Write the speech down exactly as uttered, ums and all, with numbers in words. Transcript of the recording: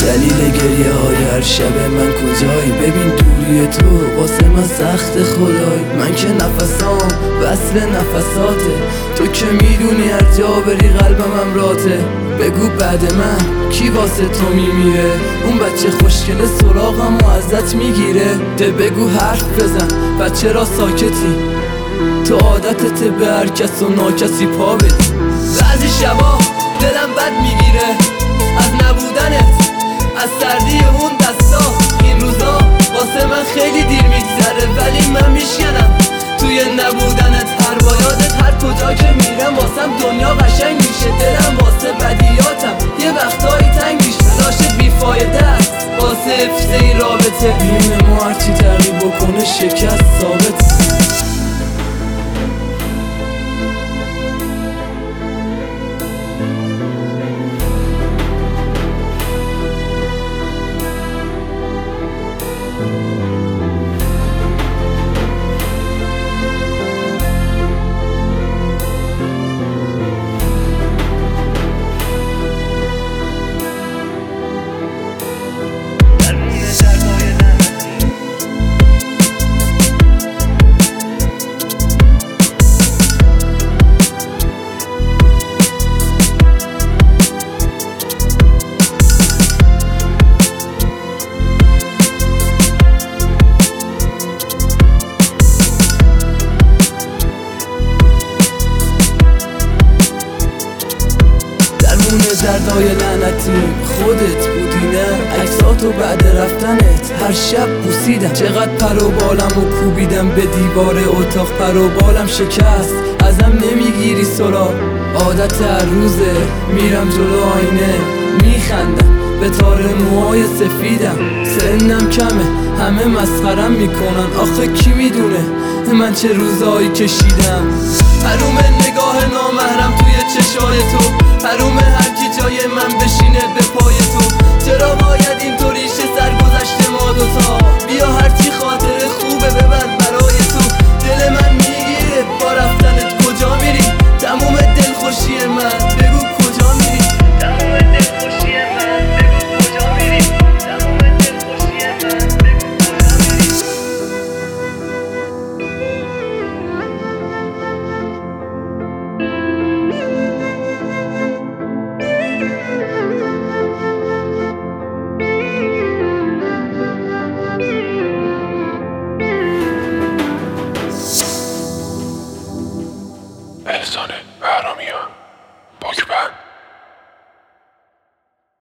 دلیل گریه های هر شب من کجایی؟ ببین دوری تو واسه من سخت خدای. من که نفسام وصل نفساته، تو که میدونی هر جا بری قلبم امراته. بگو بعد من کی واسه تو میمیره؟ اون بچه خوشگل سراغم و ازت میگیره. ده بگو حرف بزن بچه را ساکتی، تو عادتت به هر کس و ناکسی پا بدی. بعضی شبا دلم بد میگیره از نبودنت، از سردی اون دستا. این روزا واسه من خیلی دیر میگذره، ولی من میشکنم توی نبودنت. هر با یادت هر کجا که میرم واسم دنیا قشنگ میشه. دلم واسه بدیاتم یه وقتایی تنگ میشه. تلاشت بیفایده است واسه حفظ این رابطه. نیم ما هرچی تغییر بکنه شکست ثابت. دردای لعنتی خودت بودی نه؟ عکساتو بعد رفتنت هر شب بوسیدم. چقدر پر و بالم و کوبیدم به دیوار اتاق، پر و بالم شکست ازم نمیگیری سراغ. عادت هر روزه میرم جلو آینه میخندم به تار موهای سفیدم. سنم کمه همه مسخرم میکنن، آخه کی میدونه من چه روزایی کشیدم. حروم نگاه نامحرم توی چشای تو، حروم هر کی جای من بشینه به پای تو. چرا باید اینطوری شه سرگذشت ما دوتا؟ بیا هرچی خاطر خوبه ببر برای تو. دل من میگیره با رفتنت کجا میری؟ تموم دلخوشی من بگو کجا میری؟ تموم دلخوشی من بگو کجا میری؟ تموم دلخوشی من بگو کجا میری؟ Personne.